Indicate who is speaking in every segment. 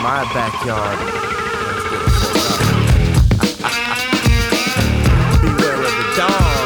Speaker 1: my backyard. Beware of the dog.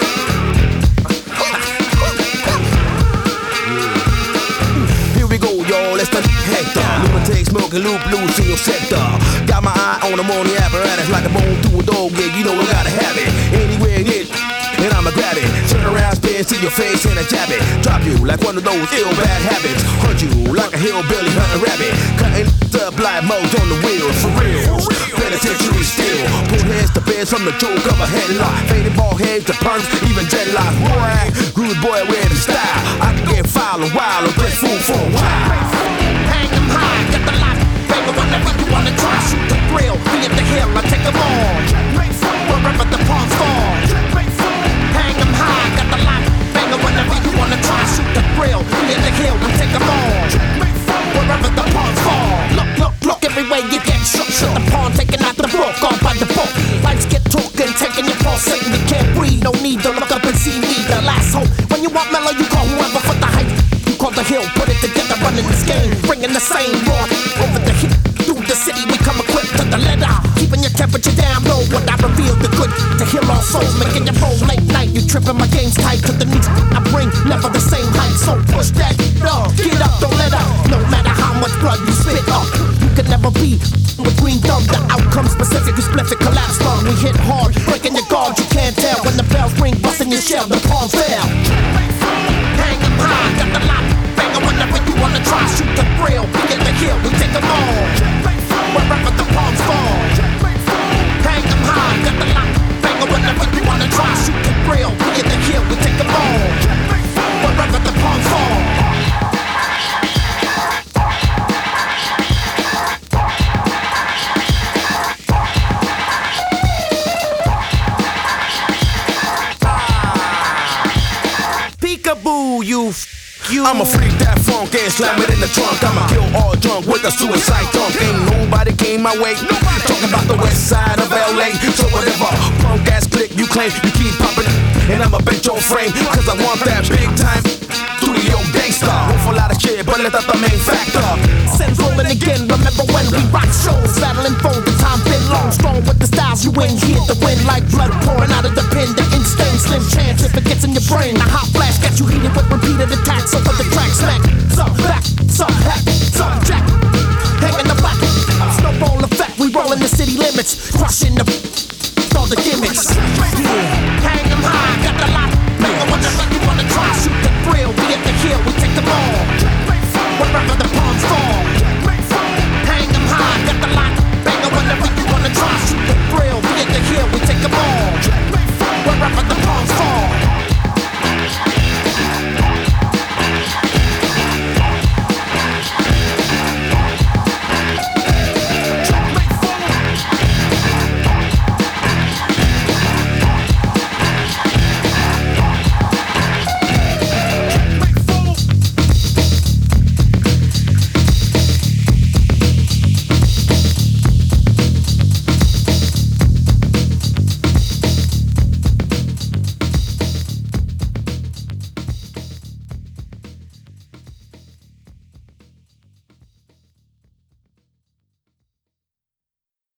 Speaker 1: Here we go, y'all. Let's Hector. Lunatic smoking loop loose in your sector. Got my eye on the morning apparatus like a bone through a dog. Yeah, you know I gotta have it. Anywhere it is, and I'ma grab it. Turn around, spin to your face and I jab it. Drop you like one of those ill bad habits. Hunt you like a hillbilly hunting rabbit. Cutting up like modes on the wheels. For real, penitentiary still. Pull heads to beds from the joke of a headlock. Faded ball heads to perms, even dreadlocks. Boy, rude boy with the style. I can get foul and wild or get food for a while.
Speaker 2: Hang 'em high, get the lot. Bang whenever you wanna try. Shoot the thrill, be at the hill, I take 'em on. Wherever the palms fall. Hang 'em high, got the lot. Bang whenever you wanna try. Shoot the thrill, be at the hill, I take 'em on. Wherever the palms fall. Look everywhere you get shook. Shoot the pawn, taking out the book, on by the book. Lights get talking, taking your pulse, Satan, you can't breathe. No need to look up and see me, the last hope. When you want mellow, you call whoever for the hype. You call the hill, put it together, running this game, bringing the same raw over the hit. Through the city, we come equipped to the letter, keeping your temperature down low. What I reveal, the good to heal all souls, making you roll late night. You tripping, my game's tight to the needs I bring, never the same height. So push that up, get up, don't let up. No matter how much blood you spit up, you can never be with green thumb. The outcome specific, you split it, collapse lung. We hit hard, breaking your guard, you can't tell. When the bells ring, busting your shell, the palms fell. Hang 'em high, got the lot. Bang whenever you wanna try. Shoot the thrill, we get the hill, we take 'em on. Wherever the palms fall. Hang 'em high, got the lot. Bang whenever you wanna try. Shoot the thrill, we get the hill, we take 'em on. Wherever the palms fall.
Speaker 1: Peekaboo, you. I'ma freak that funk and slam it in the trunk. I'ma kill all drunk with a suicide dunk. Ain't nobody came my way. Talking about the west side of LA. So whatever punk ass click you claim, you keep popping. And I'ma bend your frame, cause I want that big time studio gangsta. Awful lot of shit, but that's the main factor.
Speaker 2: Sends rolling again, remember when we rock shows. Battling phone, the time been long. Strong with the styles you win. Hear the wind like blood pouring out of the pin. The instinct, slim chance if it gets in your brain. The hot flash gets you heated with repeated attacks. Over the track smack, some back, some hack, some jack. Hanging the back, snowball effect. We rolling the city limits, crushing all the gimmicks. Yeah.